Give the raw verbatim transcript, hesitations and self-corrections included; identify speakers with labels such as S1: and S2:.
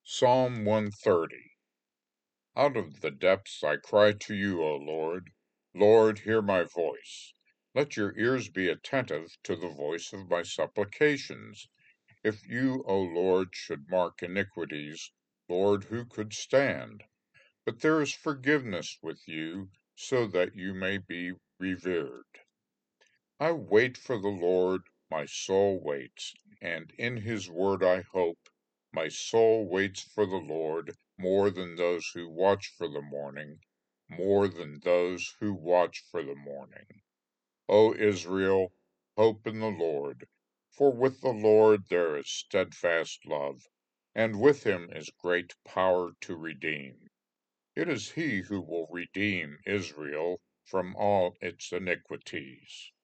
S1: Psalm one thirty. Out of the depths I cry to you, O Lord. Lord, hear my voice. Let your ears be attentive to the voice of my supplications. If you, O Lord, should mark iniquities, Lord, who could stand? But there is forgiveness with you, so that you may be revered. I wait for the Lord, my soul waits, and in his word I hope. My soul waits for the Lord more than those who watch for the morning, more than those who watch for the morning. O Israel, hope in the Lord, for with the Lord there is steadfast love, and with him is great power to redeem. It is he who will redeem Israel from all its iniquities.